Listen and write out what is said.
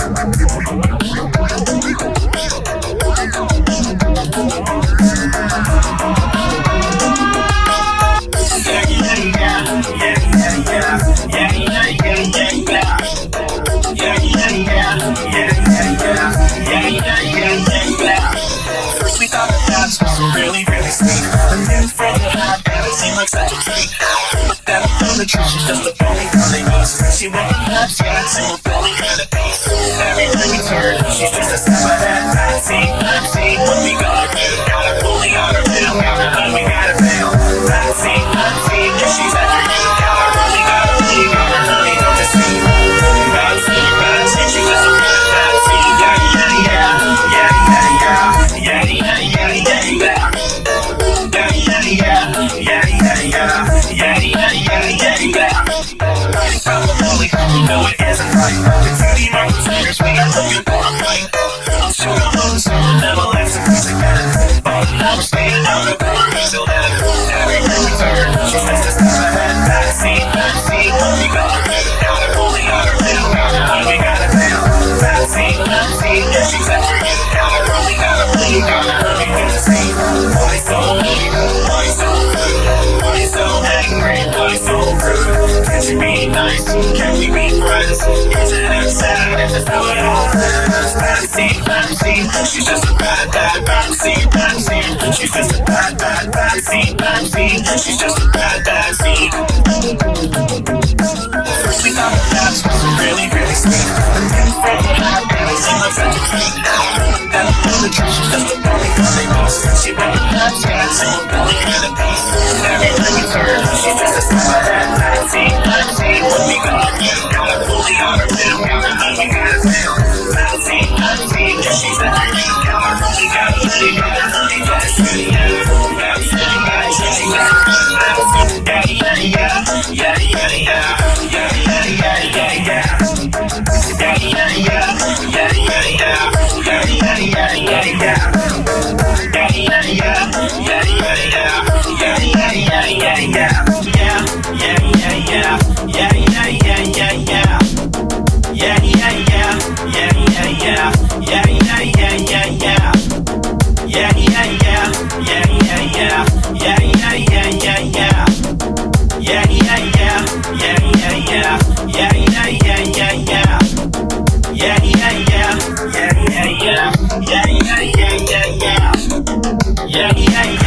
First we thought that that's really, really sweet. A new friend that I had, it seemed like such a treat. But then I found the truth, she's just a phony funny niece. She went nuts, yeah, single belly had a piece. Everywhere we turn, she's just a step ahead. Backseat, what we gotta do? Gotta fully on her bill, but we gotta fail. Backseat, yeah, she's after you. Gotta really, gotta hurry, don't deceive. Backseat, she's just a backseat. Riding from the valley, you know it isn't right. The cutie market singers, we are looking for a fight. I'll show you those who will never let some things again. But now we're staying out of the we still have. Everywhere we turn, she says to step ahead. Backseat, what we gotta do? Gotta fully on her bill, but we gotta fail. Backseat, yeah, she's after you. Gotta really, gotta bleed, gotta hurry through the scene. Why so mean? Why so rude? Why so angry? Why so rude? Can't you be nice? Can we be friends? Isn't it sad if it's how it all ends? Backseat, she's just a bad backseat. She's just a bad backseat. She's just a bad backseat. First we thought that was really, really sweet. A new friend that I had, it seemed like such a treat. Then I found the truth, she's just a phony funny niece. She went nuts, yeah, single belly had a piece. Everywhere we turn, she's just a step ahead. Backseat, what we gotta do? Gotta fully on her bill, but we gotta fail. Backseat, yeah, she's after you. Gotta really, gotta hurry, don't deceive. Yeah.